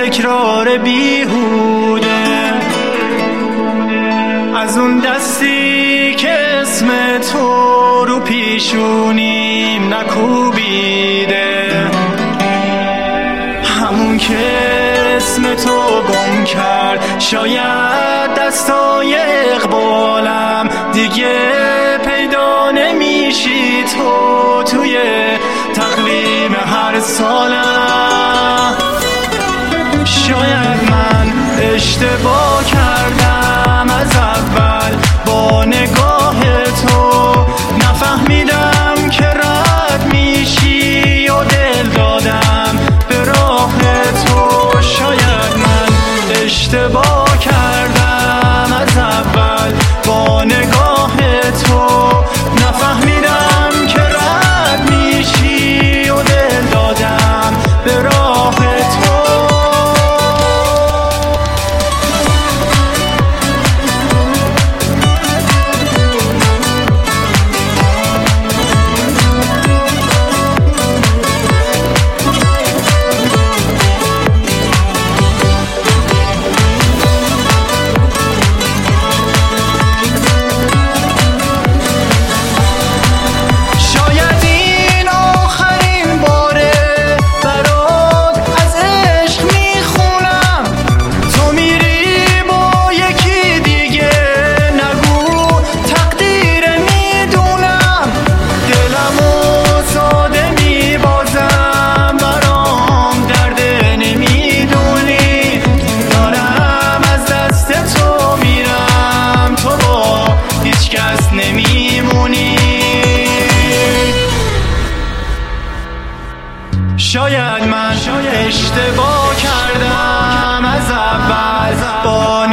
تکرار بیهوده، از اون دستی که اسم تو رو پیشونیم نکوبیده، همون که اسم تو گم کرد. شاید دستای اقبالم دیگه پیدا نمیشی تو توی تقویم هر سالم. شاید من اشتباه کردم از اول با نگاه تو، نفهمیدم که رد میشی و دل دادم به راه تو. شاید من اشتباه کردم از اول با نگاه تو، نفهمیدم که رد میشی و دل دادم به راه تو. شاید من اشتباه کردم از اول با